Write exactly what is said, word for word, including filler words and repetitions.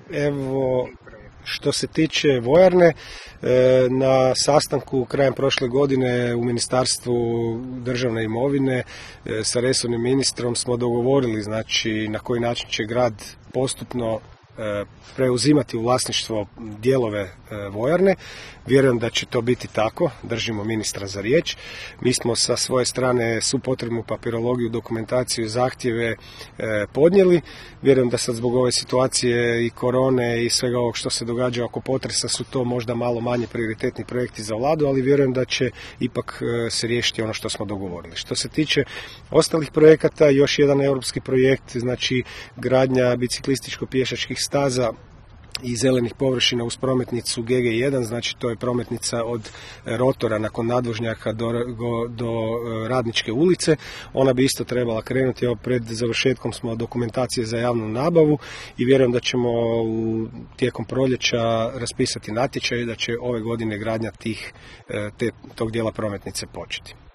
Evo, što se tiče vojarne, na sastanku krajem prošle godine u Ministarstvu državne imovine sa resornim ministrom smo dogovorili, znači, na koji način će grad postupno preuzimati u vlasništvo dijelove vojarne. Vjerujem da će to biti tako, držimo ministra za riječ. Mi smo sa svoje strane svu potrebnu papirologiju, dokumentaciju, zahtjeve podnijeli. Vjerujem da sad zbog ove situacije i korone i svega ovog što se događa oko potresa su to možda malo manje prioritetni projekti za vladu, ali vjerujem da će ipak se riješiti ono što smo dogovorili. Što se tiče ostalih projekata, još jedan europski projekt, znači gradnja biciklističko-pješačkih staza i zelenih površina uz prometnicu G G jedan, znači to je prometnica od rotora nakon nadvožnjaka do, do Radničke ulice. Ona bi isto trebala krenuti, evo pred završetkom smo dokumentacije za javnu nabavu i vjerujem da ćemo tijekom proljeća raspisati natječaj i da će ove godine gradnja tih, te, tog dijela prometnice početi.